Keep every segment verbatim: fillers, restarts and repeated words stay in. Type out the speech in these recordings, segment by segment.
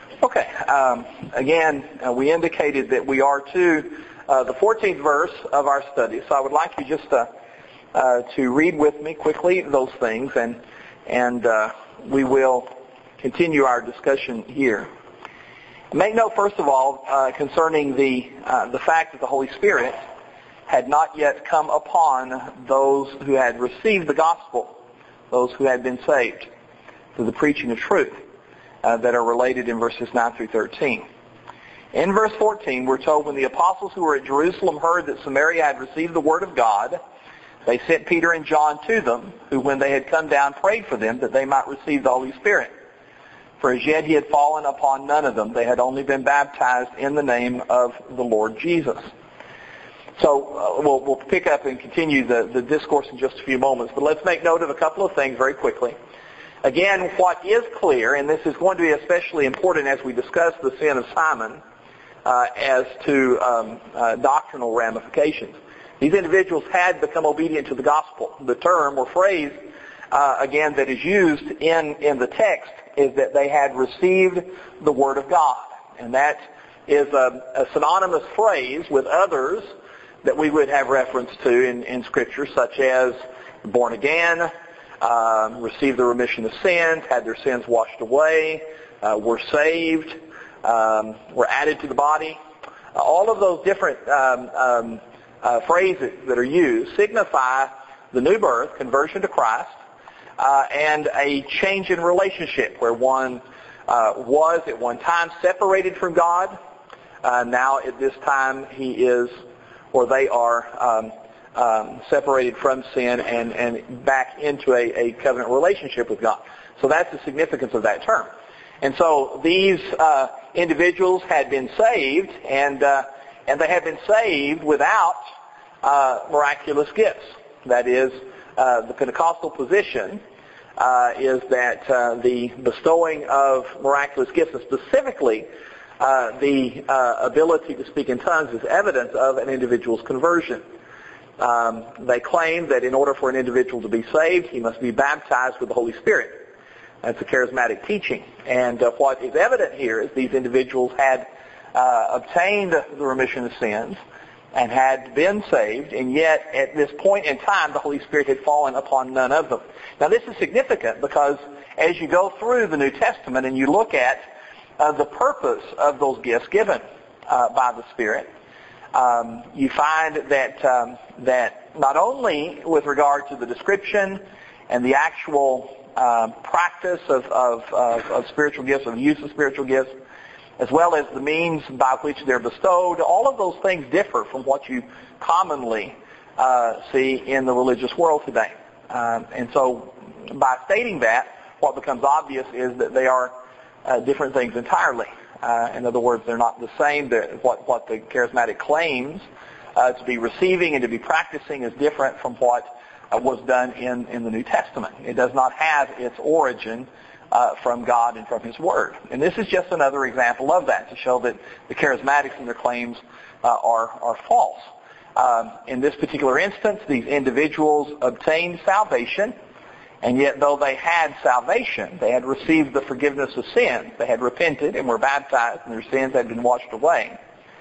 Okay. Um, again, uh, we indicated that we are to uh, the fourteenth verse of our study. So I would like you just to, uh, to read with me quickly those things, and and uh, we will continue our discussion here. Make note, first of all, uh, concerning the uh, the fact that the Holy Spirit had not yet come upon those who had received the gospel, those who had been saved through the preaching of truth, uh, that are related in verses nine through thirteen. In verse fourteen, we're told, when the apostles who were at Jerusalem heard that Samaria had received the word of God, they sent Peter and John to them, who, when they had come down, prayed for them that they might receive the Holy Spirit. For as yet he had fallen upon none of them. They had only been baptized in the name of the Lord Jesus. So uh, we'll, we'll pick up and continue the, the discourse in just a few moments. But let's make note of a couple of things very quickly. Again, what is clear, and this is going to be especially important as we discuss the sin of Simon uh, as to um, uh, doctrinal ramifications. These individuals had become obedient to the gospel. The term or phrase, uh, again, that is used in, in the text is that they had received the Word of God. And that is a, a synonymous phrase with others that we would have reference to in, in Scripture, such as born again, um, received the remission of sins, had their sins washed away, uh, were saved, um, were added to the body. Uh, all of those different um, um, uh, phrases that are used signify the new birth, conversion to Christ, uh, and a change in relationship where one uh, was at one time separated from God. Uh, now at this time he is, or they are, um, um, separated from sin and, and back into a, a covenant relationship with God. So that's the significance of that term. And so these uh, individuals had been saved, and uh, and they had been saved without uh, miraculous gifts. That is, uh, the Pentecostal position uh, is that uh, the bestowing of miraculous gifts, and specifically uh, the uh, ability to speak in tongues, is evidence of an individual's conversion. Um, they claim that in order for an individual to be saved, he must be baptized with the Holy Spirit. That's a charismatic teaching. And uh, what is evident here is these individuals had uh, obtained the remission of sins and had been saved, and yet at this point in time, the Holy Spirit had fallen upon none of them. Now this is significant because as you go through the New Testament and you look at uh, the purpose of those gifts given uh, by the Spirit, um, you find that um, that not only with regard to the description and the actual Uh, practice of, of, of, of spiritual gifts, of the use of spiritual gifts, as well as the means by which they're bestowed, all of those things differ from what you commonly uh, see in the religious world today. Um, and so by stating that, what becomes obvious is that they are uh, different things entirely. Uh, in other words, they're not the same. They're, what, what the charismatic claims uh, to be receiving and to be practicing is different from what was done in, in the New Testament. It does not have its origin uh, from God and from His Word. And this is just another example of that, to show that the charismatics and their claims uh, are, are false. Um, in this particular instance, these individuals obtained salvation, and yet though they had salvation, they had received the forgiveness of sins. They had repented and were baptized, and their sins had been washed away.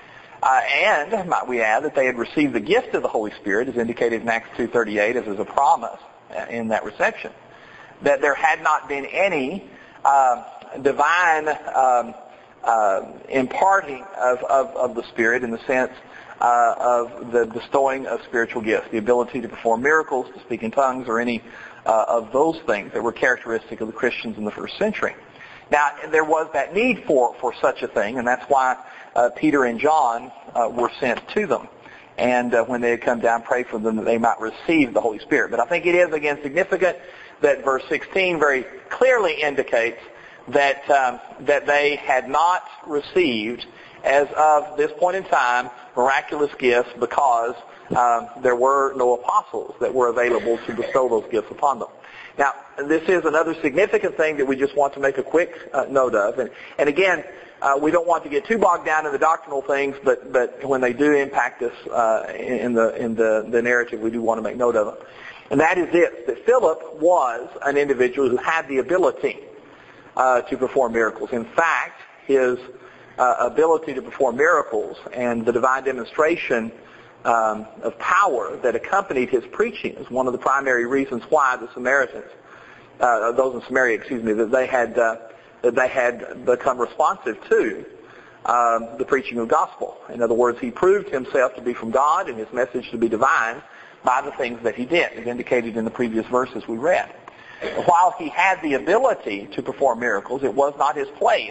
Uh, and, might we add, that they had received the gift of the Holy Spirit, as indicated in Acts two thirty-eight, as is a promise in that reception. That there had not been any uh, divine um, uh, imparting of, of, of the Spirit in the sense uh, of the bestowing of spiritual gifts, the ability to perform miracles, to speak in tongues, or any uh, of those things that were characteristic of the Christians in the first century. Now, there was that need for, for such a thing, and that's why uh, Peter and John uh, were sent to them. And uh, when they had come down, pray for them that they might receive the Holy Spirit. But I think it is, again, significant that verse sixteen very clearly indicates that um, that they had not received, as of this point in time, miraculous gifts because um, there were no apostles that were available to bestow those gifts upon them. Now, this is another significant thing that we just want to make a quick uh, note of. And, and again, uh, we don't want to get too bogged down in the doctrinal things, but, but when they do impact us uh, in, the, in the, the narrative, we do want to make note of them. And that is this, that Philip was an individual who had the ability uh, to perform miracles. In fact, his uh, ability to perform miracles and the divine demonstration um, of power that accompanied his preaching is one of the primary reasons why the Samaritans, uh, those in Samaria, excuse me, that they had uh, that they had become responsive to um, the preaching of the gospel. In other words, he proved himself to be from God and his message to be divine by the things that he did, as indicated in the previous verses we read. While he had the ability to perform miracles, it was not his place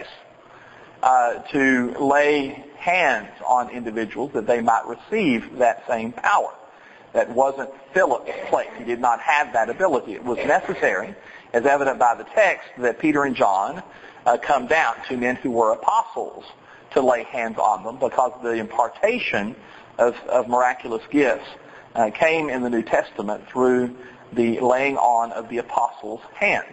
uh, to lay hands on individuals that they might receive that same power. That wasn't Philip's place. He did not have that ability. It was necessary, as evident by the text, that Peter and John uh, come down, two men who were apostles, to lay hands on them, because the impartation of, of miraculous gifts uh, came in the New Testament through the laying on of the apostles' hands.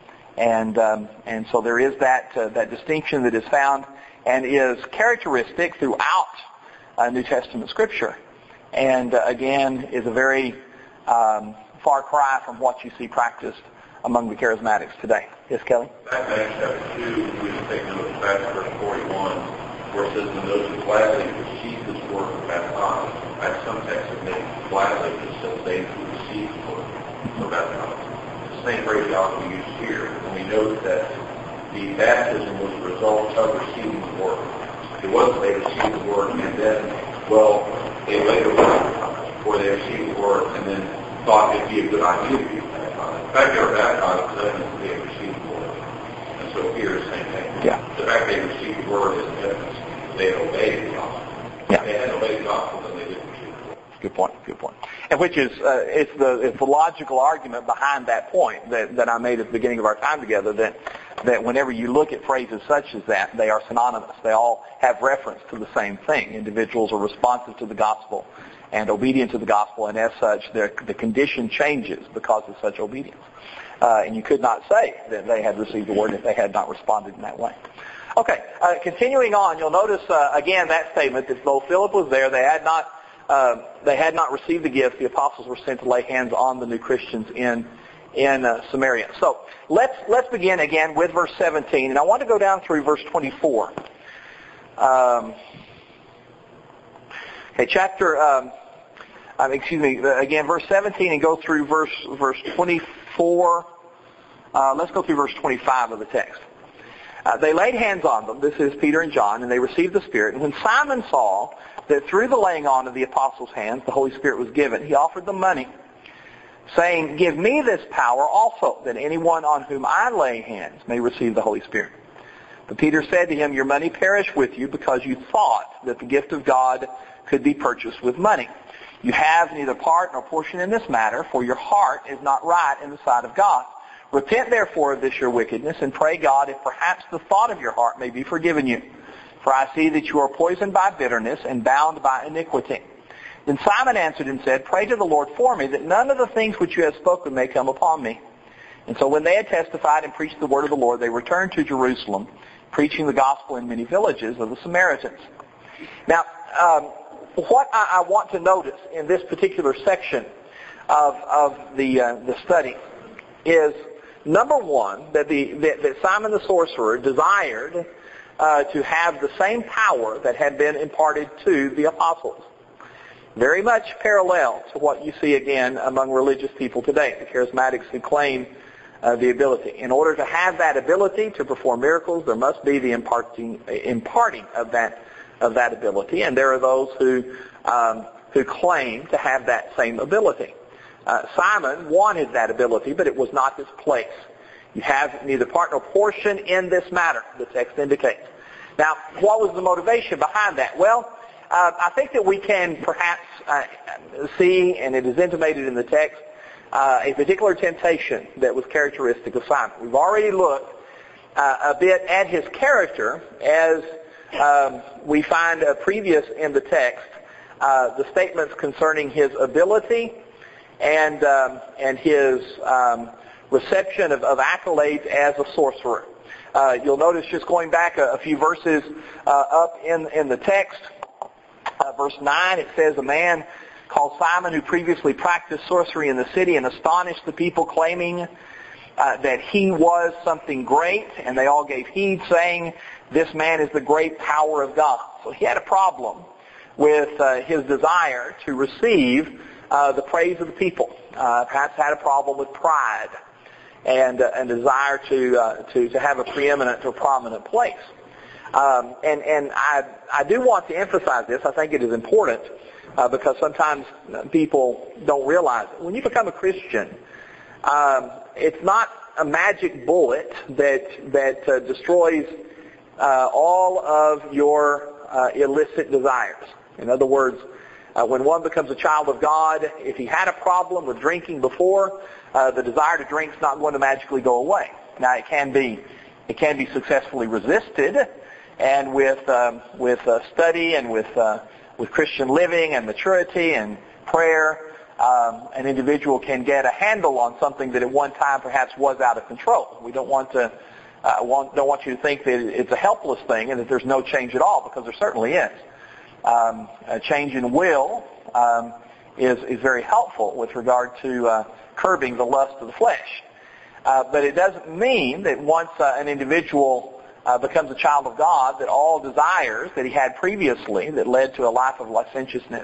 And um, and so there is that uh, that distinction that is found and is characteristic throughout uh, New Testament Scripture. And uh, again, is a very um, far cry from what you see practiced among the charismatics today. Yes, Kelly? Back to Acts chapter two, we just take note of back to verse forty-one, where it says, "And those who gladly received this word were baptized." That's some texts that make gladly, it says they who received the word were baptized. The same phraseology we use here, and we note that the baptism was a result of receiving the word. It wasn't they received the word and then, well, they later were baptized, or they received the word and then thought it'd be a good idea to be baptized. In fact, they were baptized because they had received the word. And so here is the same thing. Yeah. The fact they received the word is evidence they had obeyed the gospel. Yeah. If they hadn't obeyed the gospel, then they didn't receive the word. Good point. Good point. And which is uh, it's the it's the logical argument behind that point that, that I made at the beginning of our time together, that that whenever you look at phrases such as that, they are synonymous. They all have reference to the same thing. Individuals are responsive to the gospel and obedient to the gospel, and as such, their, the condition changes because of such obedience. Uh, and you could not say that they had received the word if they had not responded in that way. Okay, uh, continuing on, you'll notice uh, again that statement that though Philip was there, they had not uh, they had not received the gift. The apostles were sent to lay hands on the new Christians in in uh, Samaria. So let's let's begin again with verse seventeen, and I want to go down through verse twenty-four. Um, okay, chapter. Um, um, excuse me. Again, verse seventeen, and go through verse verse twenty-four. Uh, let's go through verse twenty-five of the text. Uh, they laid hands on them. This is Peter and John, and they received the Spirit. And when Simon saw that through the laying on of the apostles' hands the Holy Spirit was given, he offered them money, saying, "Give me this power also, that anyone on whom I lay hands may receive the Holy Spirit." But Peter said to him, "Your money perish with you, because you thought that the gift of God could be purchased with money. You have neither part nor portion in this matter, for your heart is not right in the sight of God. Repent therefore of this your wickedness, and pray God if perhaps the thought of your heart may be forgiven you. For I see that you are poisoned by bitterness and bound by iniquity." Then Simon answered and said, "Pray to the Lord for me, that none of the things which you have spoken may come upon me." And so when they had testified and preached the word of the Lord, they returned to Jerusalem, preaching the gospel in many villages of the Samaritans. Now, um, what I, I want to notice in this particular section of, of the, uh, the study is, number one, that, the, that, that Simon the sorcerer desired uh, to have the same power that had been imparted to the apostles. Very much parallel to what you see again among religious people today, the charismatics who claim uh, the ability. In order to have that ability to perform miracles, there must be the imparting, imparting of that of that ability, and there are those who um, who claim to have that same ability. Uh, Simon wanted that ability, but it was not his place. You have neither part nor portion in this matter, the text indicates. Now, what was the motivation behind that? Well, uh, I think that we can perhaps uh, see, and it is intimated in the text, uh, a particular temptation that was characteristic of Simon. We've already looked uh, a bit at his character as um, we find uh, previous in the text uh, the statements concerning his ability and um, and his um, reception of, of accolades as a sorcerer. Uh, you'll notice, just going back a, a few verses uh, up in in the text, uh, verse nine, it says, "A man called Simon, who previously practiced sorcery in the city and astonished the people, claiming uh, uh, that he was something great, and they all gave heed, saying, "This man is the great power of God." So he had a problem with uh, his desire to receive uh, the praise of the people. Uh, perhaps had a problem with pride and uh, and desire to uh, to to have a preeminent or prominent place. Um, and and I I do want to emphasize this. I think it is important uh, because sometimes people don't realize it. When you become a Christian, um, it's not a magic bullet that that uh, destroys uh, all of your uh, illicit desires. In other words, uh, when one becomes a child of God, if he had a problem with drinking before, uh, the desire to drink is not going to magically go away. Now, it can be it can be successfully resisted, and with um, with uh, study and with uh, with Christian living and maturity and prayer, um, an individual can get a handle on something that at one time perhaps was out of control. We don't want to uh, want, don't want you to think that it's a helpless thing and that there's no change at all, because there certainly is. Um, a change in will um, is is very helpful with regard to uh, curbing the lust of the flesh. Uh, but it doesn't mean that once uh, an individual uh, becomes a child of God, that all desires that he had previously that led to a life of licentiousness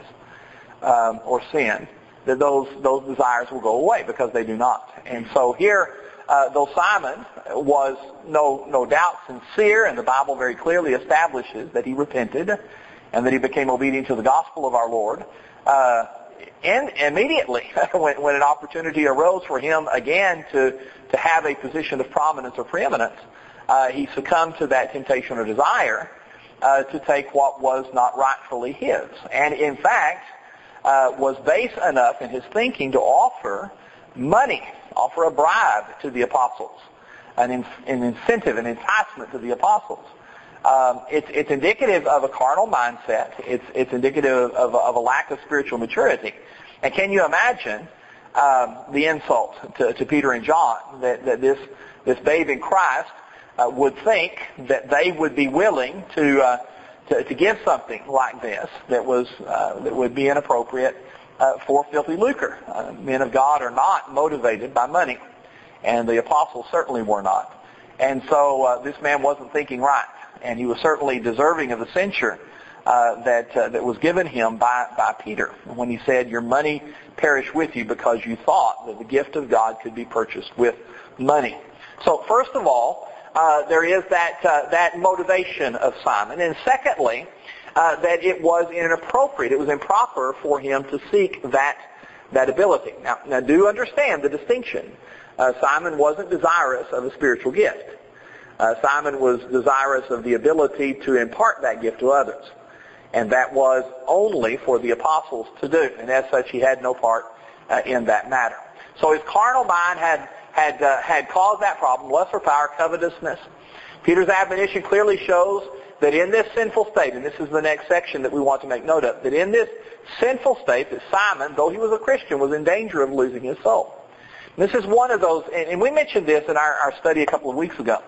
um, or sin, that those those desires will go away, because they do not. And so here, uh, though Simon was no no doubt sincere, and the Bible very clearly establishes that he repented and that he became obedient to the gospel of our Lord, uh, and immediately when, when an opportunity arose for him again to, to have a position of prominence or preeminence, uh, he succumbed to that temptation or desire uh, to take what was not rightfully his. And in fact, uh, was base enough in his thinking to offer money, offer a bribe to the apostles, an, in, an incentive, an enticement to the apostles. Um, it's, it's indicative of a carnal mindset. It's, it's indicative of, of a lack of spiritual maturity. And can you imagine um, the insult to, to Peter and John that, that this this babe in Christ uh, would think that they would be willing to uh, to, to give something like this that was uh, that would be inappropriate uh, for filthy lucre. Uh, men of God are not motivated by money, and the apostles certainly were not. And so uh, this man wasn't thinking right. And he was certainly deserving of the censure uh, that uh, that was given him by, by Peter when he said, "Your money perish with you because you thought that the gift of God could be purchased with money." So first of all, uh, there is that uh, that motivation of Simon, and secondly, uh, that it was inappropriate, it was improper for him to seek that that ability. Now, now do understand the distinction. Uh, Simon wasn't desirous of a spiritual gift. Uh, Simon was desirous of the ability to impart that gift to others. And that was only for the apostles to do. And as such, he had no part uh, in that matter. So his carnal mind had had uh, had caused that problem, lust for power, covetousness. Peter's admonition clearly shows that in this sinful state, and this is the next section that we want to make note of, that in this sinful state that Simon, though he was a Christian, was in danger of losing his soul. And this is one of those, and we mentioned this in our, our study a couple of weeks ago.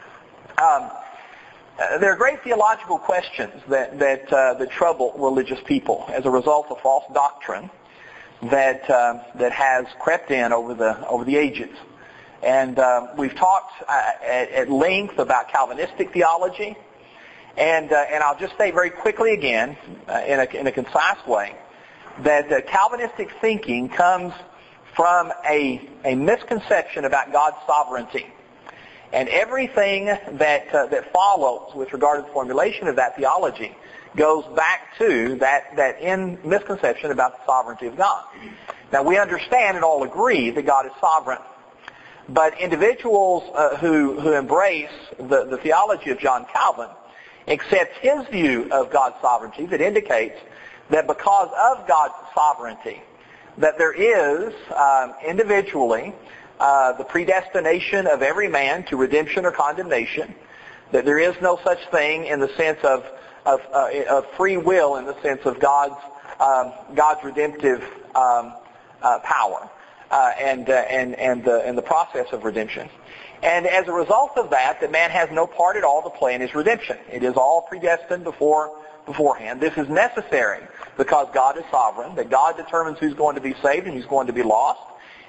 Um, uh, there are great theological questions that that, uh, that trouble religious people as a result of false doctrine that uh, that has crept in over the over the ages, and uh, we've talked uh, at, at length about Calvinistic theology, and uh, and I'll just say very quickly again, uh, in a in a concise way, that uh, Calvinistic thinking comes from a a misconception about God's sovereignty. And everything that uh, that follows with regard to the formulation of that theology goes back to that, that in misconception about the sovereignty of God. Now, we understand and all agree that God is sovereign. But individuals uh, who, who embrace the, the theology of John Calvin accept his view of God's sovereignty that indicates that because of God's sovereignty, that there is um, individually Uh, the predestination of every man to redemption or condemnation, that there is no such thing in the sense of of, uh, of free will, in the sense of God's um, God's redemptive um, uh, power uh, and uh, and and the and the process of redemption. And as a result of that, the man has no part at all to play in his redemption. It is all predestined before beforehand. This is necessary because God is sovereign, that God determines who's going to be saved and who's going to be lost.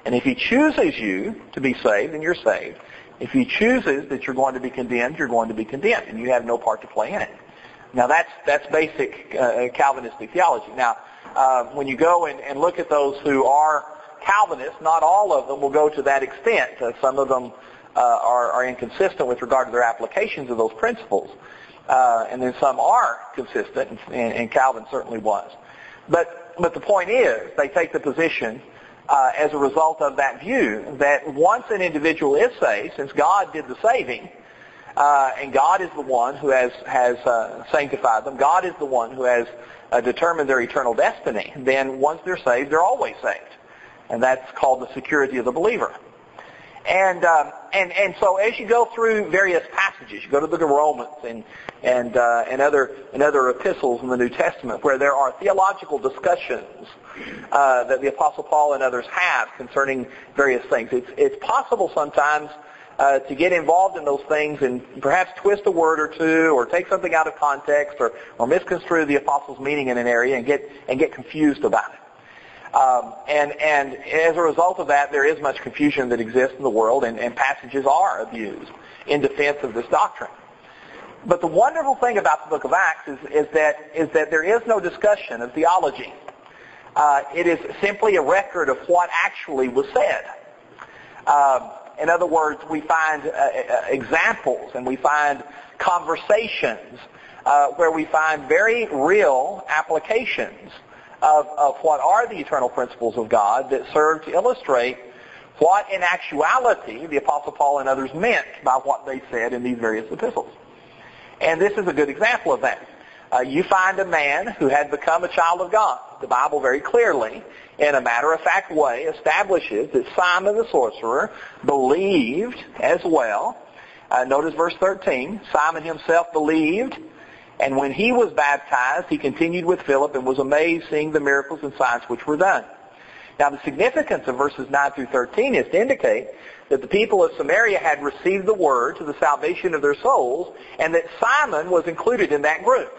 And if he chooses you to be saved, then you're saved. If he chooses that you're going to be condemned, you're going to be condemned, and you have no part to play in it. Now that's that's basic uh, Calvinistic theology. Now, uh, when you go and, and look at those who are Calvinists, not all of them will go to that extent. Uh, some of them uh, are, are inconsistent with regard to their applications of those principles. Uh, and then some are consistent, and, and Calvin certainly was. But but the point is, they take the position uh, as a result of that view that once an individual is saved, since God did the saving, uh, and God is the one who has has uh, sanctified them, God is the one who has uh, determined their eternal destiny, then once they're saved, they're always saved. And that's called the security of the believer. And um, and and so as you go through various passages, you go to the book of Romans and and uh, and other and other epistles in the New Testament where there are theological discussions uh, that the Apostle Paul and others have concerning various things. It's it's possible sometimes uh, to get involved in those things and perhaps twist a word or two, or take something out of context, or or misconstrue the apostle's meaning in an area and get and get confused about it. Um, and, and as a result of that, there is much confusion that exists in the world, and, and passages are abused in defense of this doctrine. But the wonderful thing about the book of Acts is, is, that, is that there is no discussion of theology. Uh, it is simply a record of what actually was said. Um, in other words, we find uh, uh, examples and we find conversations uh, where we find very real applications Of, of what are the eternal principles of God that serve to illustrate what in actuality the Apostle Paul and others meant by what they said in these various epistles. And this is a good example of that. Uh, you find a man who had become a child of God. The Bible very clearly, in a matter-of-fact way, establishes that Simon the sorcerer believed as well. Uh, notice verse thirteen. Simon himself believed, and when he was baptized, he continued with Philip and was amazed seeing the miracles and signs which were done. Now the significance of verses nine through thirteen is to indicate that the people of Samaria had received the word to the salvation of their souls, and that Simon was included in that group.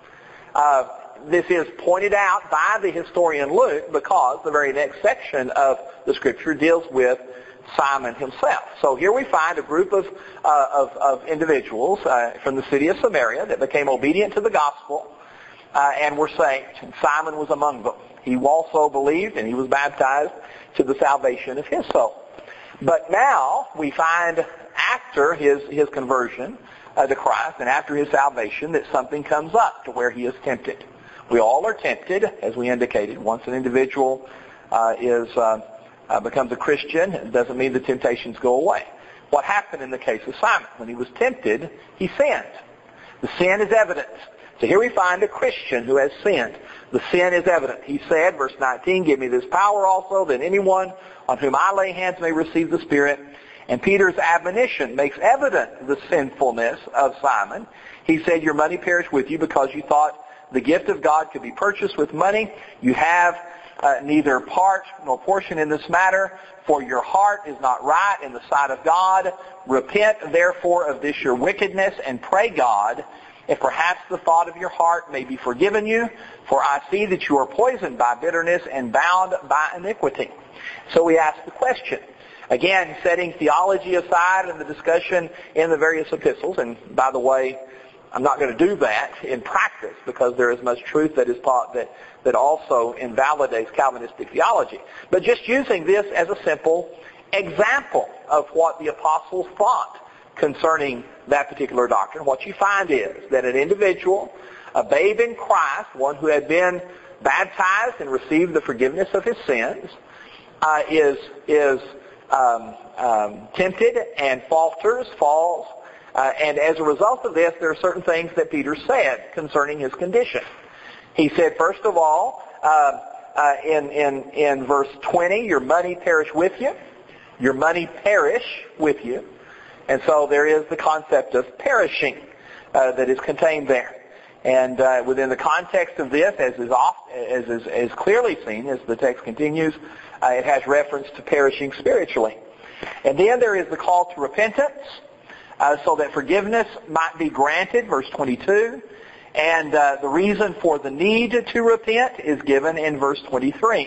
Uh, this is pointed out by the historian Luke because the very next section of the scripture deals with Simon himself. So here we find a group of uh, of, of individuals uh, from the city of Samaria that became obedient to the gospel uh, and were saved. And Simon was among them. He also believed and he was baptized to the salvation of his soul. But now we find after his, his conversion uh, to Christ and after his salvation that something comes up to where he is tempted. We all are tempted, as we indicated. Once an individual uh, is... Uh, Uh, becomes a Christian, it doesn't mean the temptations go away. What happened in the case of Simon? When he was tempted, he sinned. The sin is evident. So here we find a Christian who has sinned. The sin is evident. He said, verse nineteen, give me this power also, that anyone on whom I lay hands may receive the Spirit. And Peter's admonition makes evident the sinfulness of Simon. He said, your money perish with you because you thought the gift of God could be purchased with money. You have Uh, neither part nor portion in this matter, for your heart is not right in the sight of God. Repent therefore of this your wickedness, and pray God, if perhaps the thought of your heart may be forgiven you, for I see that you are poisoned by bitterness and bound by iniquity. So we ask the question, again, setting theology aside in the discussion in the various epistles, and by the way, I'm not going to do that in practice because there is much truth that is taught that, that also invalidates Calvinistic theology. But just using this as a simple example of what the apostles thought concerning that particular doctrine, what you find is that an individual, a babe in Christ, one who had been baptized and received the forgiveness of his sins, uh, is, is um, um, tempted and falters, falls, Uh, and as a result of this, there are certain things that Peter said concerning his condition. He said, first of all, uh, uh, in, in, in verse twenty, your money perish with you. Your money perish with you. And so there is the concept of perishing uh, that is contained there. And uh, within the context of this, as is, oft, as, is, as clearly seen as the text continues, uh, it has reference to perishing spiritually. And then there is the call to repentance. Uh, so that forgiveness might be granted, verse twenty-two. And uh, the reason for the need to repent is given in verse twenty-three.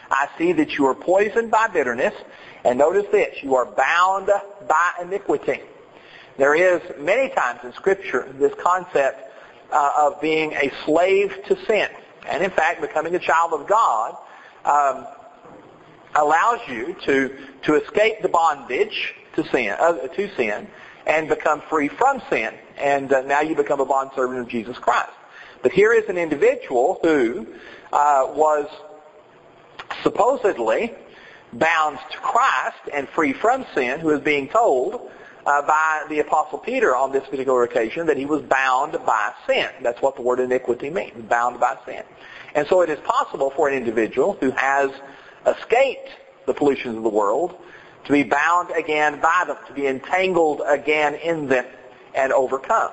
I see that you are poisoned by bitterness. And notice this, you are bound by iniquity. There is many times in Scripture this concept uh, of being a slave to sin. And in fact, becoming a child of God um, allows you to, to escape the bondage to sin, uh, to sin and become free from sin. And uh, now you become a bondservant of Jesus Christ. But here is an individual who uh, was supposedly bound to Christ and free from sin, who is being told uh, by the Apostle Peter on this particular occasion that he was bound by sin. That's what the word iniquity means, bound by sin. And so it is possible for an individual who has escaped the pollutions of the world to be bound again by them, to be entangled again in them and overcome.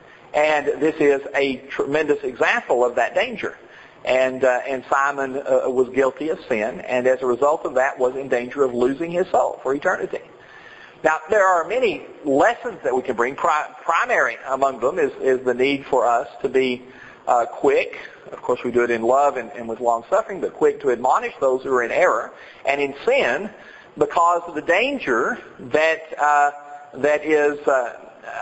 And this is a tremendous example of that danger. And uh, and Simon uh, was guilty of sin, and as a result of that was in danger of losing his soul for eternity. Now, there are many lessons that we can bring. Pri- primary among them is, is the need for us to be uh, quick. Of course, we do it in love and, and with long-suffering, but quick to admonish those who are in error and in sin because of the danger that uh, that is uh,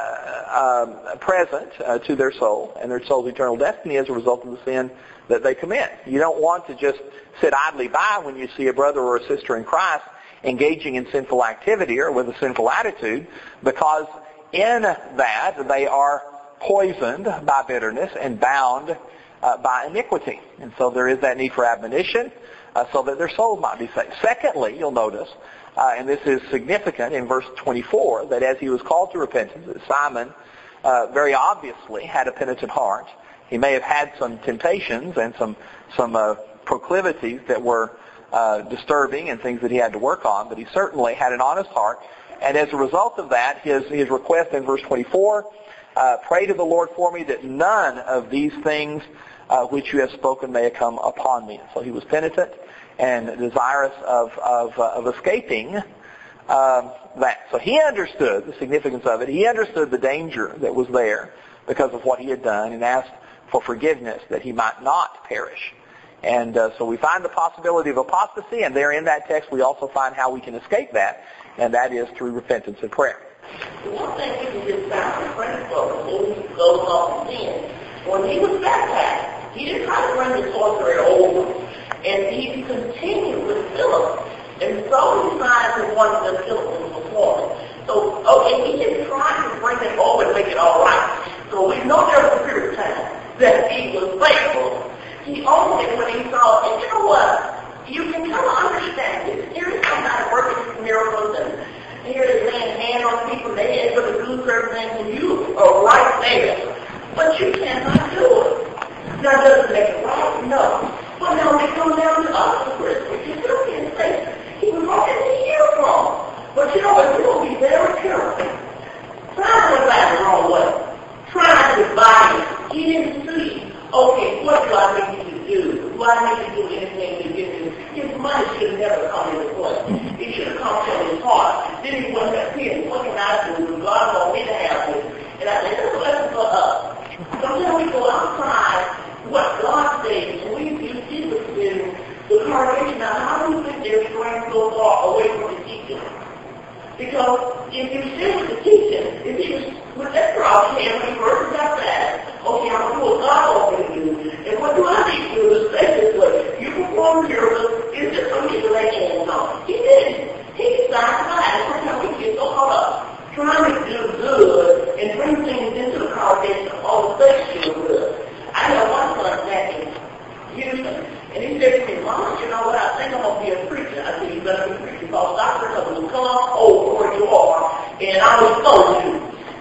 uh, uh, present uh, to their soul and their soul's eternal destiny as a result of the sin that they commit. You don't want to just sit idly by when you see a brother or a sister in Christ engaging in sinful activity or with a sinful attitude, because in that they are poisoned by bitterness and bound uh, by iniquity. And so there is that need for admonition uh, so that their souls might be saved. Secondly, you'll notice, uh, and this is significant in verse twenty-four, that as he was called to repentance, Simon uh, very obviously had a penitent heart. He may have had some temptations and some some uh, proclivities that were uh, disturbing and things that he had to work on, but he certainly had an honest heart. And as a result of that, his his request in verse twenty-four, uh, pray to the Lord for me that none of these things uh, which you have spoken may come upon me. So he was penitent and desirous of of, uh, of escaping um, that. So he understood the significance of it. He understood the danger that was there because of what he had done, and asked for forgiveness that he might not perish. And uh, so we find the possibility of apostasy, and there in that text we also find how we can escape that, and that is through repentance and prayer. The one thing we can just found the principle when he goes off to sin. When he was baptized, he didn't try to bring the sorcery over, and he continued with Philip, and so he finds in one of the Philip was performing. So, okay, he didn't try to bring it over and make it all right. So we know there was a period of time that he was faithful. He only, when he saw, and you know what, you can kind of understand this. Here is somebody working these miracles, and here is laying hands on people, they able to do certain things, and you are right there. But you cannot do it. Now, does it make it right? No. Well, now we come down to us, Christmas. You still can't say he was walking to hear from. But you know what, you will be very careful. Trying to go back the wrong way. Trying to divide it. He didn't see, okay, what do I need you to do? Do I need to do anything to get this? His money should have never come into play. It should have come from his heart. Then he wouldn't have said, what can I do? God wants me to have this. And I think that's a lesson for us. Sometimes we go outside what God says, and we you see this in the congregation. Now, how do you think their strength so far away from the teaching? Because if you sit with the teaching, if you with that crowd came when he first got that, okay, I'm going to do what God wants me to do. And what do I need to do to say this way? You perform miracles, is this for me to lay hands on? He didn't. He decided to lie. Sometimes we get so caught up trying to do good and bring things into the congregation all the things you do good. I know one son back in Houston, and he said to me, Mama, you know what, I think I'm going to be a preacher. I said, you better be a preacher, because Doctor Hubble will come over where you are, and I will expose you.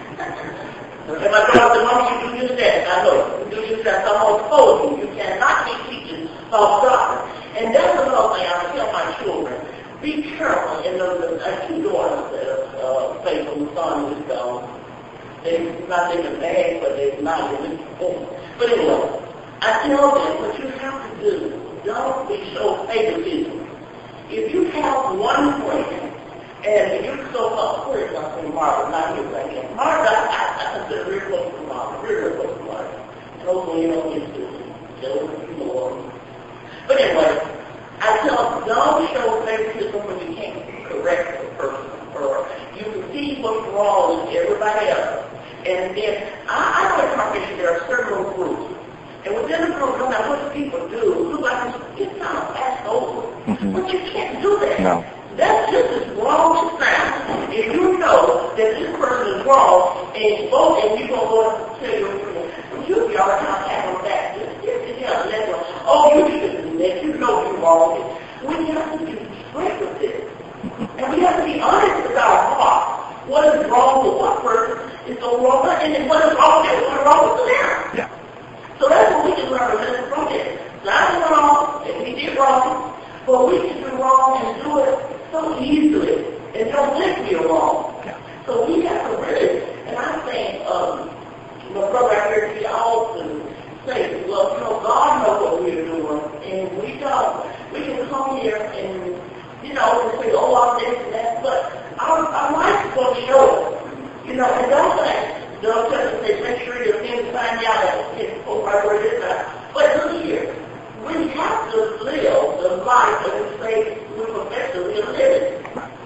And my daughter said, Mama, you do just that. I know, you do just that, so I'm going to expose you. You cannot be teaching false doctrine. And that's another thing I tell my children. Be careful. And the, the two daughters that are uh, faithful, the son is gone. They're not even bad, but they're not really performing. But anyway, I tell them what you have to do. Don't be so favoritism. If you have one friend, and you so-called friend, I say Margaret, not you right here. Margaret, I, I consider real close to Margaret, real close to Margaret. Hopefully you don't get to it. But anyway, I tell them, don't show favoritism when you can't correct the person, or you can see what's wrong with everybody else. And then, I, I know in congregation there are certain groups. And within the group, no matter what the people do, look like it's kind of passed over. Mm-hmm. But you can't do that. No. That's just as wrong as sound. If you know that this person is wrong, and you vote, and you're going to go and tell your people, you'll be all the time having on that. Just just to tell them, oh, you shouldn't do that. You know you're wrong. We have to be straight with this. And we have to be honest with our heart. What is wrong with one person is so wrong, and then what is wrong with them, what is wrong with them. Yeah. So that's what we can learn from this. God is wrong, and we did wrong, but we can do wrong and do it so easily, and don't think we're wrong. Yeah. So we have to really, and I think, um, my brother out here, he also say, well, you know, God knows what we're doing, and we don't. We can come here and, you know, and say, oh, I'm this and that, but our, our life is going to show it. You know, and don't say, don't tell us, say, make sure your things find out that it's right where it is at. But look here, we have to live the life that we say we profess to live living.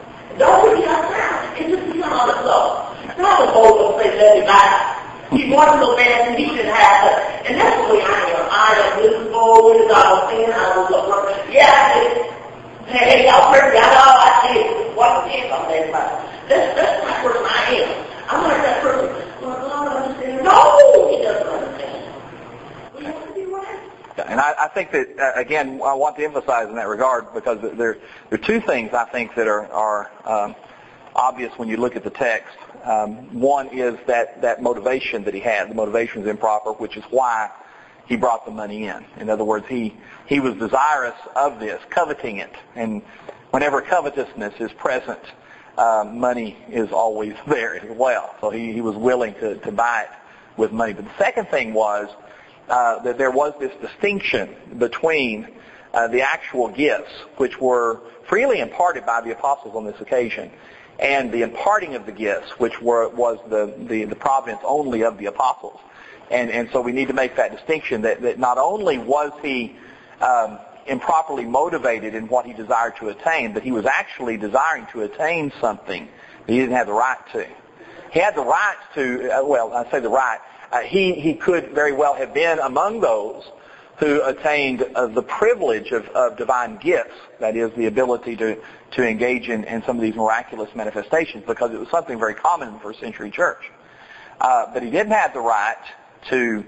Don't be outside. It just become on the floor. Now the boy will say, let me back. He wants so bad and he should have it. And that's the way I am. I am miserable with I was saying, I was at work. Yeah, I did. Hey, y'all heard me. I know I did. What is on that side? That's, that's the person I am. I'm like that person. Well, God understands. No, he doesn't understand. We have to be right. And I, I think that, uh, again, I want to emphasize in that regard because there, there are two things I think that are, are um, obvious when you look at the text. Um, one is that, that motivation that he had. The motivation was improper, which is why he brought the money in. In other words, he, he was desirous of this, coveting it. And whenever covetousness is present, uh, money is always there as well. So he, he was willing to, to buy it with money. But the second thing was uh, that there was this distinction between uh, the actual gifts, which were freely imparted by the apostles on this occasion, and the imparting of the gifts, which were was the, the, the providence only of the apostles. And, and so we need to make that distinction that, that not only was he um, improperly motivated in what he desired to attain, but he was actually desiring to attain something that he didn't have the right to. He had the right to, uh, well, I say the right, uh, he, he could very well have been among those who attained uh, the privilege of, of divine gifts, that is, the ability to, to engage in, in some of these miraculous manifestations, because it was something very common in the first century church. Uh, but he didn't have the right to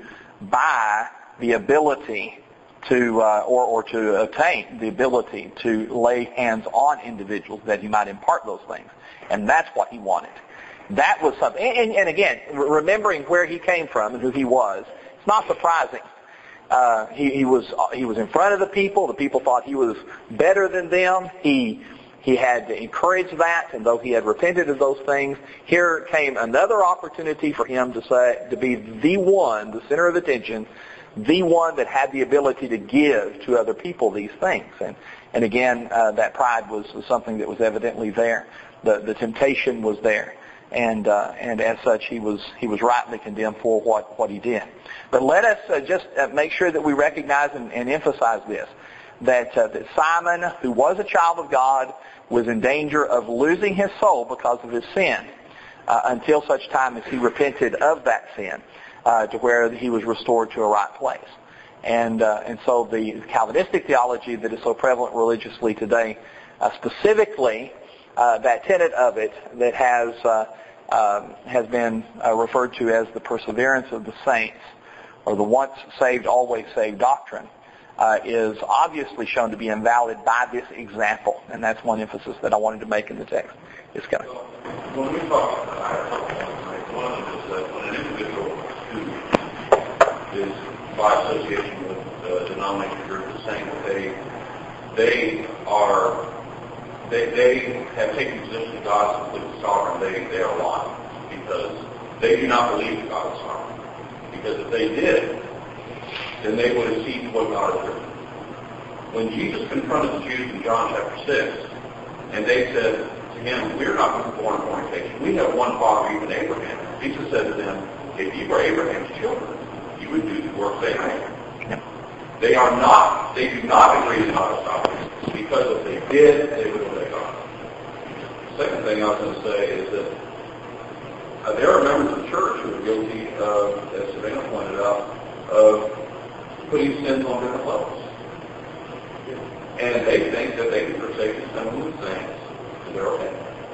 buy the ability to, uh, or, or to obtain the ability to lay hands on individuals that he might impart those things. And that's what he wanted. That was something, and, and again, remembering where he came from and who he was, it's not surprising. Uh, he, he was he was in front of the people. The people thought he was better than them. He he had encouraged that, and though he had repented of those things, here came another opportunity for him to say to be the one, the center of attention, the one that had the ability to give to other people these things. And and again, uh, that pride was something that was evidently there. The the temptation was there. And uh, and as such, he was he was rightly condemned for what, what he did. But let us uh, just uh, make sure that we recognize and, and emphasize this, that uh, that Simon, who was a child of God, was in danger of losing his soul because of his sin, uh, until such time as he repented of that sin, uh, to where he was restored to a right place. And uh, and so the Calvinistic theology that is so prevalent religiously today, uh, specifically. Uh, that tenet of it that has uh, uh, has been uh, referred to as the perseverance of the saints, or the once saved, always saved doctrine, uh, is obviously shown to be invalid by this example, and that's one emphasis that I wanted to make in the text. It's kind of. When we talk about one of them is that when an individual who is by association with a denomination group is saying that they they are. They, they have taken position that God is completely sovereign. They, they are lying because they do not believe that God is sovereign. Because if they did, then they would have seen what God is doing. When Jesus confronted the Jews in John chapter six, and they said to him, "We're not born in fornication. We have one father, even Abraham." Jesus said to them, "If you were Abraham's children, you would do the works of Abraham." They are not. They do not agree that God is sovereign. because if they did, they would obey God. The second thing I was going to say is that uh, there are members of the church who are guilty of, as Savannah pointed out, of putting sins on different levels. And they think that they can forsake the sin with things, so they're okay.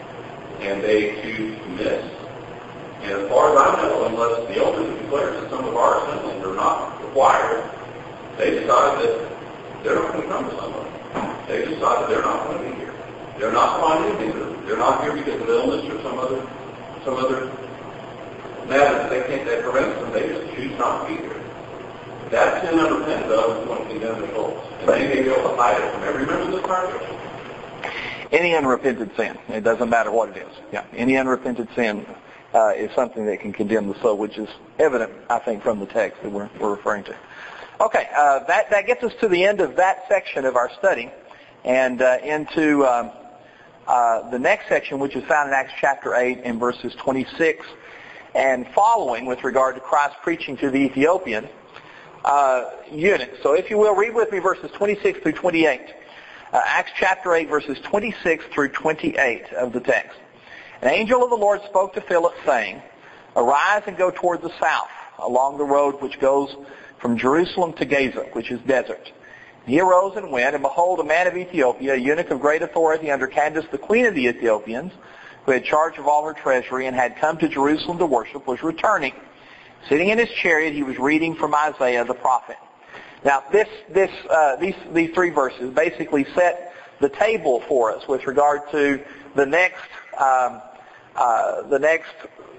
And they choose to miss. And as far as I know, unless the elders have declared that some of our assemblies are not required, they decide that they're not going to come to somebody. They decide that they're not going to be here. They're not finding either. They're not here because of illness or some other some other matter that they can't that prevents them. They just choose not to be here. That sin unrepented of is going to condemn their souls. And they may be able to hide it from every member of the congregation. Any unrepented sin, it doesn't matter what it is. Yeah, any unrepented sin uh, is something that can condemn the soul, which is evident, I think, from the text that we're, we're referring to. Okay, uh, that, that gets us to the end of that section of our study and uh, into um, uh, the next section, which is found in Acts chapter eight and verses twenty-six and following with regard to Christ preaching to the Ethiopian uh, eunuch. So if you will, read with me verses twenty-six through twenty-eight. Uh, Acts chapter eight, verses twenty-six through twenty-eight of the text. An angel of the Lord spoke to Philip, saying, Arise and go toward the south, along the road which goes from Jerusalem to Gaza, which is desert. And he arose and went, and behold, a man of Ethiopia, a eunuch of great authority under Candace, the queen of the Ethiopians, who had charge of all her treasury and had come to Jerusalem to worship, was returning. Sitting in his chariot, he was reading from Isaiah the prophet. Now, this, this, uh, these, these three verses basically set the table for us with regard to the next, um, uh, the next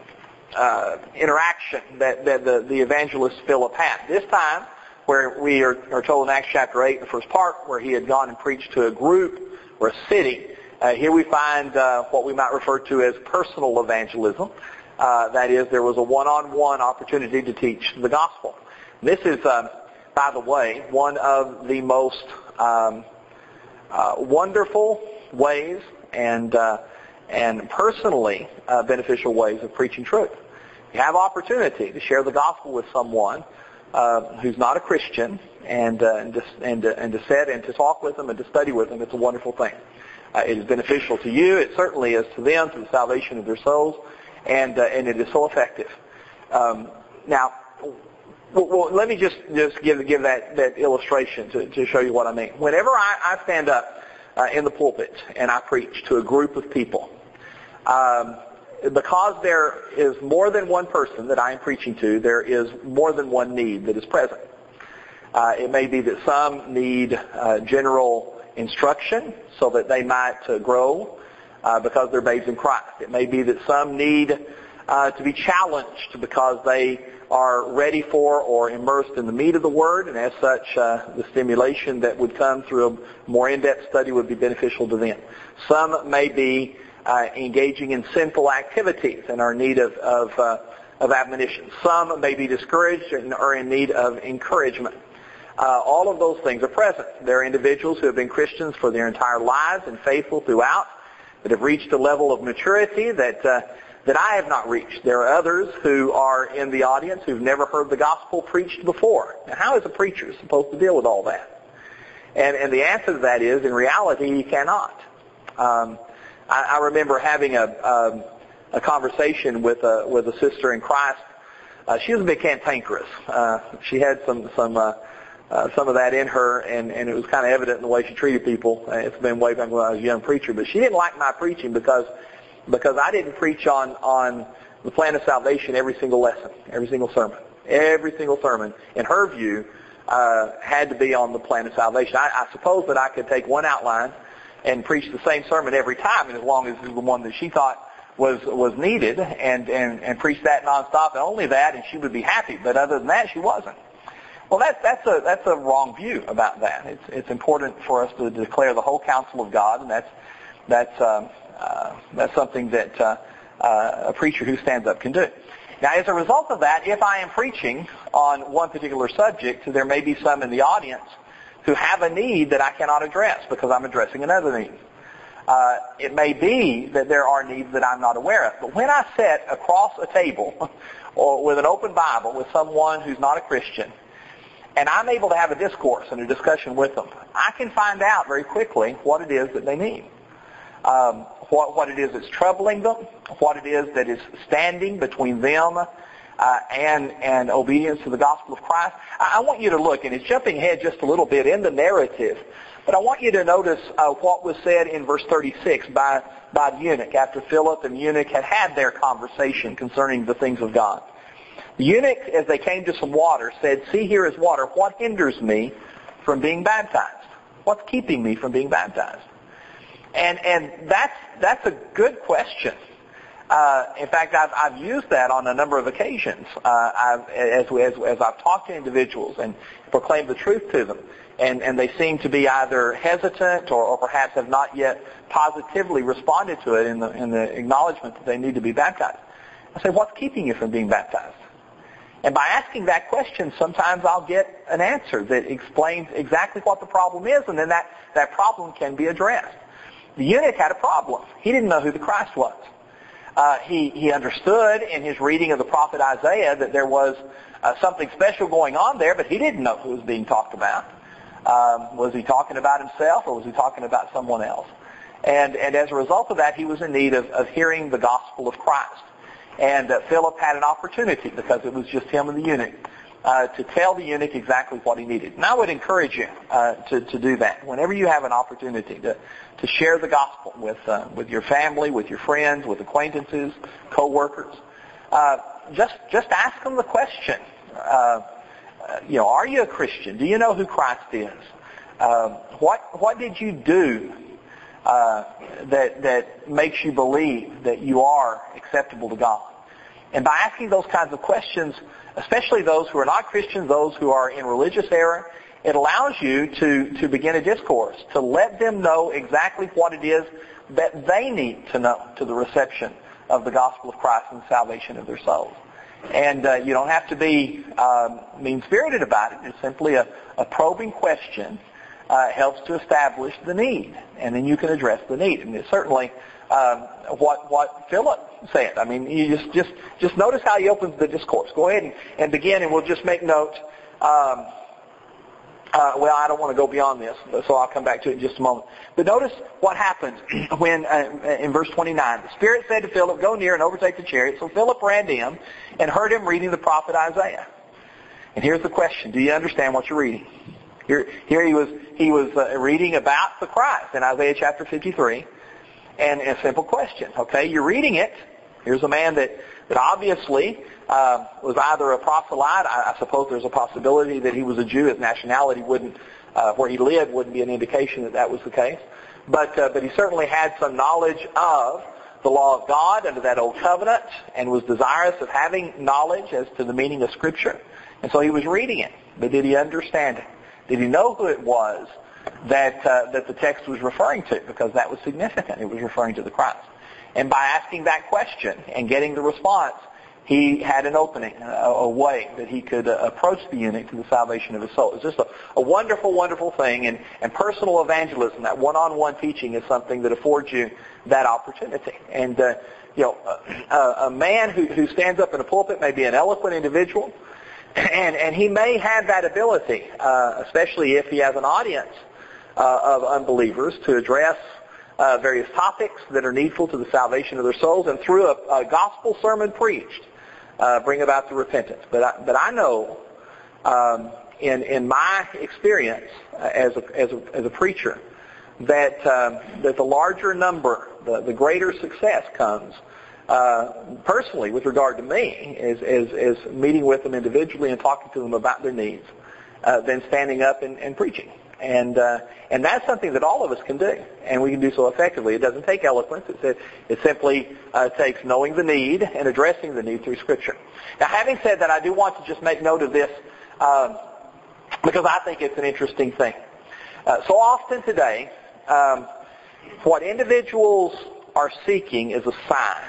uh, interaction that, that the, the evangelist Philip had. This time, where we are, are told in Acts chapter eight, the first part, where he had gone and preached to a group or a city. Uh, here we find uh, what we might refer to as personal evangelism. Uh, that is, there was a one-on-one opportunity to teach the gospel. This is, uh, by the way, one of the most um, uh, wonderful ways and uh, and personally uh, beneficial ways of preaching truth. You have opportunity to share the gospel with someone uh, who's not a Christian, and uh, and, to, and, to, and to sit and to talk with them and to study with them. It's a wonderful thing. Uh, it is beneficial to you. It certainly is to them, to the salvation of their souls, and uh, and it is so effective. Um, now, well, well, let me just, just give give that, that illustration to, to show you what I mean. Whenever I, I stand up uh, in the pulpit and I preach to a group of people, um, because there is more than one person that I am preaching to, there is more than one need that is present. Uh, it may be that some need uh, general instruction so that they might uh, grow uh, because they're babes in Christ. It may be that some need uh, to be challenged because they are ready for or immersed in the meat of the Word, and as such, uh, the stimulation that would come through a more in-depth study would be beneficial to them. Some may be uh, engaging in sinful activities and are in need of, of, uh, of admonition. Some may be discouraged and are in need of encouragement. Uh, all of those things are present. There are individuals who have been Christians for their entire lives and faithful throughout, that have reached a level of maturity that uh, that I have not reached. There are others who are in the audience who've never heard the gospel preached before. Now, how is a preacher supposed to deal with all that? And and the answer to that is, in reality, he cannot. Um, I, I remember having a um, a conversation with a with a sister in Christ. Uh, she was a bit cantankerous. Uh, she had some some uh, uh, some of that in her, and and it was kind of evident in the way she treated people. Uh, it's been way back when I was a young preacher, but she didn't like my preaching because. Because I didn't preach on, on the plan of salvation every single lesson, every single sermon. Every single sermon, in her view, uh, had to be on the plan of salvation. I, I suppose that I could take one outline and preach the same sermon every time, and as long as it was the one that she thought was was needed, and, and, and preach that nonstop, and only that, and she would be happy. But other than that, she wasn't. Well, that, that's a that's a wrong view about that. It's it's important for us to declare the whole counsel of God, and that's that's. Um, Uh, that's something that uh, uh, a preacher who stands up can do. Now, as a result of that, if I am preaching on one particular subject, there may be some in the audience who have a need that I cannot address because I'm addressing another need. Uh, it may be that there are needs that I'm not aware of. But when I sit across a table or with an open Bible with someone who's not a Christian, and I'm able to have a discourse and a discussion with them, I can find out very quickly what it is that they need. Um, what, what it is that's troubling them, what it is that is standing between them uh, and, and obedience to the gospel of Christ. I, I want you to look, and it's jumping ahead just a little bit in the narrative, but I want you to notice uh, what was said in verse thirty-six by, by the eunuch after Philip and the eunuch had had their conversation concerning the things of God. The eunuch, as they came to some water, said, "See, here is water. What hinders me from being baptized? What's keeping me from being baptized?" And and that's that's a good question. Uh, in fact, I've I've used that on a number of occasions. Uh, I've as, as as I've talked to individuals and proclaimed the truth to them, and and they seem to be either hesitant or, or perhaps have not yet positively responded to it in the in the acknowledgement that they need to be baptized. I say, "What's keeping you from being baptized?" And by asking that question, sometimes I'll get an answer that explains exactly what the problem is, and then that that problem can be addressed. The eunuch had a problem. He didn't know who the Christ was. Uh, he, he understood in his reading of the prophet Isaiah that there was uh, something special going on there, but he didn't know who was being talked about. Um, was he talking about himself, or was he talking about someone else? And, and as a result of that, he was in need of, of hearing the gospel of Christ. And uh, Philip had an opportunity, because it was just him and the eunuch, Uh, to tell the eunuch exactly what he needed. And I would encourage you uh, to, to do that. Whenever you have an opportunity to, to share the gospel with uh, with your family, with your friends, with acquaintances, co-workers, uh, just just ask them the question. Uh, you know, are you a Christian? Do you know who Christ is? Uh, what what did you do uh, that that makes you believe that you are acceptable to God? And by asking those kinds of questions, especially those who are not Christians, those who are in religious error, it allows you to, to begin a discourse, to let them know exactly what it is that they need to know to the reception of the gospel of Christ and the salvation of their souls. And uh, you don't have to be um, mean-spirited about it. It's simply a, a probing question uh, helps to establish the need, and then you can address the need. And it's certainly um, what what Philip said. I mean, you just just just notice how he opens the discourse. Go ahead and, and begin, and we'll just make note. Um, uh, well, I don't want to go beyond this, so I'll come back to it in just a moment. But notice what happens when uh, in verse twenty-nine. The Spirit said to Philip, "Go near and overtake the chariot." So Philip ran to him and heard him reading the prophet Isaiah. And here's the question: do you understand what you're reading? Here, here he was he was uh, reading about the Christ in Isaiah chapter fifty-three. And a simple question. Okay, you're reading it. Here's a man that, that obviously uh, was either a proselyte. I, I suppose there's a possibility that he was a Jew. His nationality wouldn't, uh, where he lived, wouldn't be an indication that that was the case. But uh, but he certainly had some knowledge of the law of God under that old covenant, and was desirous of having knowledge as to the meaning of Scripture. And so he was reading it. But did he understand it? Did he know who it was that uh, that the text was referring to? Because that was significant. It was referring to the Christ. And by asking that question and getting the response, he had an opening, a, a way that he could uh, approach the eunuch to the salvation of his soul. It's just a, a wonderful, wonderful thing. And, and personal evangelism, that one-on-one teaching, is something that affords you that opportunity. And uh, you know, a, a man who, who stands up in a pulpit may be an eloquent individual, and and he may have that ability, uh, especially if he has an audience uh, of unbelievers, to address uh, various topics that are needful to the salvation of their souls, and through a, a gospel sermon preached, uh, bring about the repentance. But I, but I know, um, in in my experience uh, as a as a as a preacher, that um, that the larger number, the the greater success comes. Uh, personally, with regard to me, is, is, is meeting with them individually and talking to them about their needs, uh, than standing up and, and preaching. And uh, and that's something that all of us can do, and we can do so effectively. It doesn't take eloquence. It, it simply uh, takes knowing the need and addressing the need through Scripture. Now, having said that, I do want to just make note of this um, because I think it's an interesting thing. Uh, so often today, um, what individuals are seeking is a sign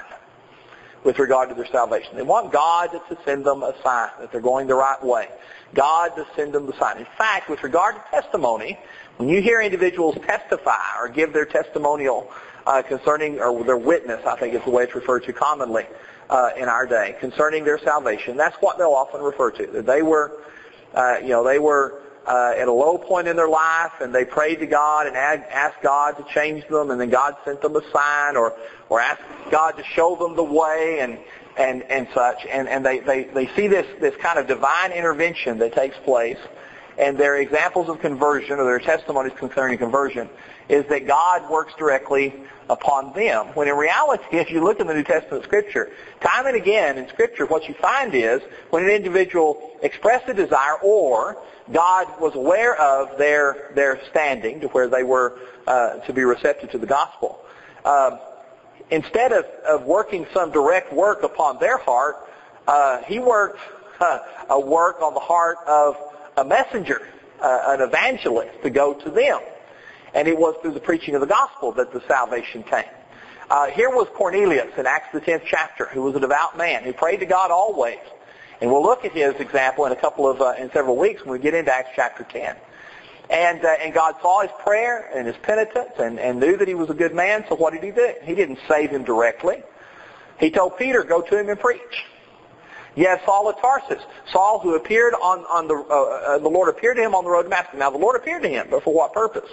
with regard to their salvation. They want God to send them a sign that they're going the right way. God to send them the sign. In fact, with regard to testimony, when you hear individuals testify or give their testimonial uh, concerning, or their witness, I think is the way it's referred to commonly uh, in our day, concerning their salvation, that's what they'll often refer to. That they were Uh, you know, they were uh, at a low point in their life, and they prayed to God and ad- asked God to change them, and then God sent them a sign, or or asked God to show them the way, and and and such. And and they they they see this this kind of divine intervention that takes place, and their examples of conversion, or their testimonies concerning conversion, is that God works directly upon them. When in reality, if you look in the New Testament Scripture, time and again in Scripture, what you find is when an individual expressed a desire, or God was aware of their their standing to where they were uh, to be receptive to the gospel, uh, instead of, of working some direct work upon their heart, uh, he worked uh, a work on the heart of a messenger, uh, an evangelist, to go to them. And it was through the preaching of the gospel that the salvation came. Uh, here was Cornelius in Acts the tenth chapter, who was a devout man, who prayed to God always. And we'll look at his example in a couple of, uh, in several weeks when we get into Acts chapter ten. And, uh, and God saw his prayer and his penitence and, and knew that he was a good man, so what did he do? He didn't save him directly. He told Peter, go to him and preach. Yes, Saul of Tarsus. Saul, who appeared on, on the, uh, the Lord appeared to him on the road to Damascus. Now, the Lord appeared to him, but for what purpose?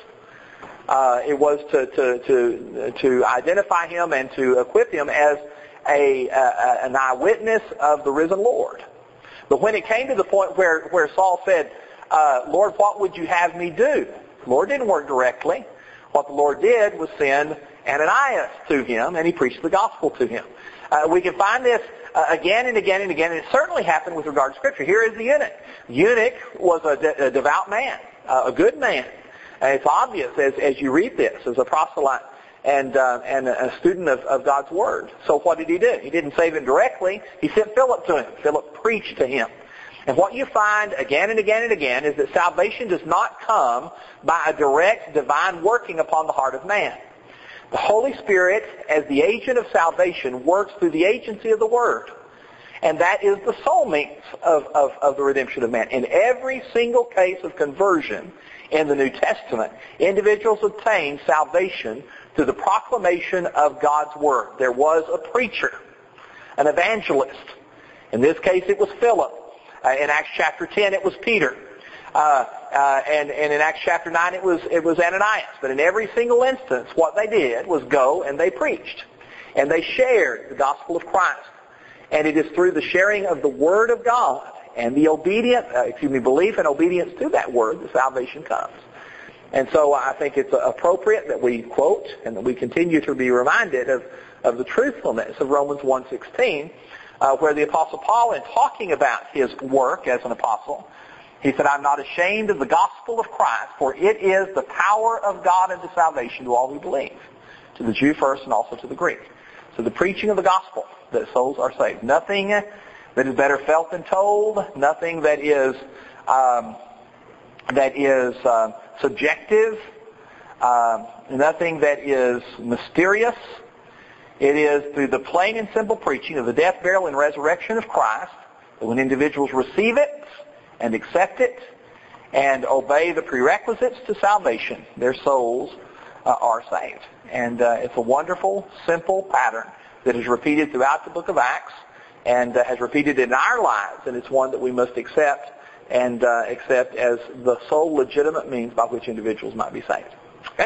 Uh, it was to, to, to, to identify him and to equip him as a, uh, an eyewitness of the risen Lord. But when it came to the point where, where Saul said, uh, Lord, what would you have me do? The Lord didn't work directly. What the Lord did was send Ananias to him, and he preached the gospel to him. Uh, we can find this uh, again and again and again, and it certainly happened with regard to Scripture. Here is the eunuch. The eunuch was a, de- a devout man, uh, a good man. And it's obvious as, as you read this, as a proselyte and uh, and a student of, of God's Word. So what did he do? He didn't save him directly. He sent Philip to him. Philip preached to him. And what you find again and again and again is that salvation does not come by a direct divine working upon the heart of man. The Holy Spirit, as the agent of salvation, works through the agency of the Word. And that is the sole means of, of, of the redemption of man. In every single case of conversion in the New Testament, individuals obtain salvation through the proclamation of God's Word. There was a preacher, an evangelist. In this case, it was Philip. Uh, in Acts chapter ten, it was Peter. Uh, uh, and, and in Acts chapter nine, it was, it was Ananias. But in every single instance, what they did was go and they preached. And they shared the gospel of Christ. And it is through the sharing of the Word of God and the obedience, uh, excuse me, belief and obedience to that Word that salvation comes. And so I think it's appropriate that we quote and that we continue to be reminded of, of the truthfulness of Romans one sixteen, uh, where the Apostle Paul, in talking about his work as an apostle, he said, I'm not ashamed of the gospel of Christ, for it is the power of God unto salvation to all who believe, to the Jew first and also to the Greek. So the preaching of the gospel, that souls are saved. Nothing that is better felt than told. Nothing that is um, that is uh, subjective. Uh, nothing that is mysterious. It is through the plain and simple preaching of the death, burial, and resurrection of Christ that when individuals receive it and accept it and obey the prerequisites to salvation, their souls uh, are saved. And uh, it's a wonderful, simple pattern that is repeated throughout the book of Acts and uh, has repeated in our lives, and it's one that we must accept and uh, accept as the sole legitimate means by which individuals might be saved. Okay?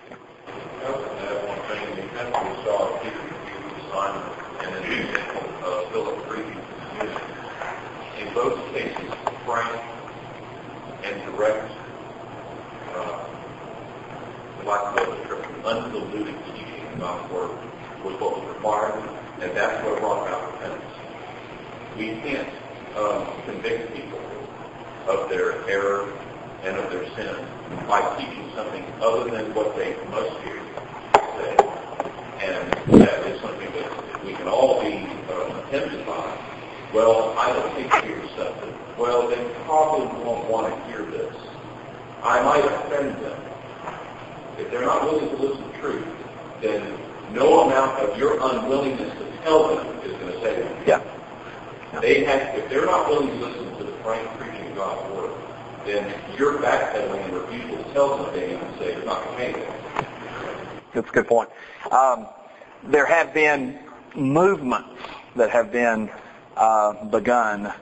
One thing, the example we saw, Peter refused Simon, and then the example of Philip preaching to the eunuch. In both cases, frank and direct, uh, like the undiluted teaching of God's Word was what was required, and that's what brought about repentance. We can't um, convict people of their error and of their sin by teaching something other than what they must hear say. And that is something that we can all be uh, tempted by. Well, I don't think you're receptive. Well, they probably won't want to hear this. I might offend them. If they're not willing to listen to truth, then no amount of your unwillingness to tell them is going to save them. Yeah. They have, if they're not willing to listen to the frank preaching of God's Word, then your backpedaling and refusal to tell them what they need to say is not going to make it. That's a good point. Um, there have been movements that have been uh, begun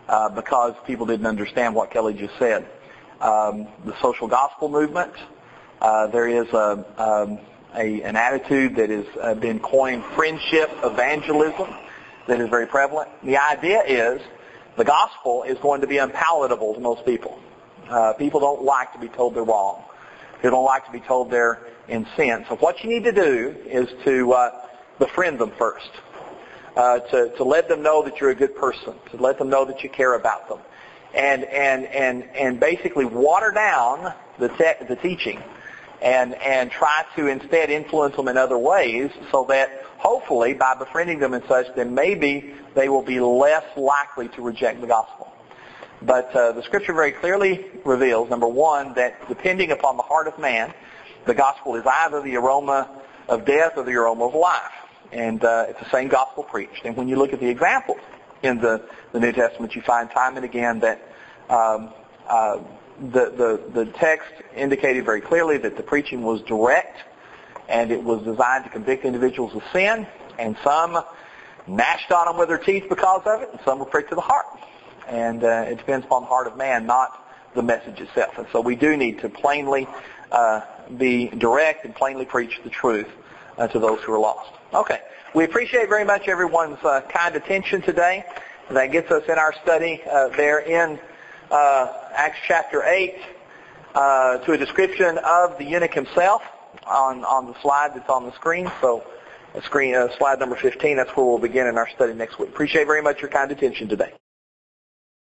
uh, because people didn't understand what Kelly just said. Um, the social gospel movement, uh, there is a, um, a an attitude that has uh, been coined friendship evangelism that is very prevalent. The idea is the gospel is going to be unpalatable to most people. Uh, people don't like to be told they're wrong. They don't like to be told they're in sin. So what you need to do is to uh, befriend them first, uh, to, to let them know that you're a good person, to let them know that you care about them, and and and and basically water down the te- the teaching, and and try to instead influence them in other ways, so that hopefully by befriending them and such, then maybe they will be less likely to reject the gospel. But uh, the Scripture very clearly reveals, number one, that depending upon the heart of man, the gospel is either the aroma of death or the aroma of life. And uh, it's the same gospel preached. And when you look at the examples in the, the New Testament, you find time and again that um, uh, the, the, the text indicated very clearly that the preaching was direct, and it was designed to convict individuals of sin, and some gnashed on them with their teeth because of it, and some were pricked to the heart. And uh, it depends upon the heart of man, not the message itself. And so we do need to plainly uh, be direct and plainly preach the truth uh, to those who are lost. Okay. We appreciate very much everyone's uh, kind attention today. That gets us in our study uh, there in uh, Acts chapter eight uh, to a description of the eunuch himself on, on the slide that's on the screen. So screen uh, slide number fifteen, that's where we'll begin in our study next week. Appreciate very much your kind attention today.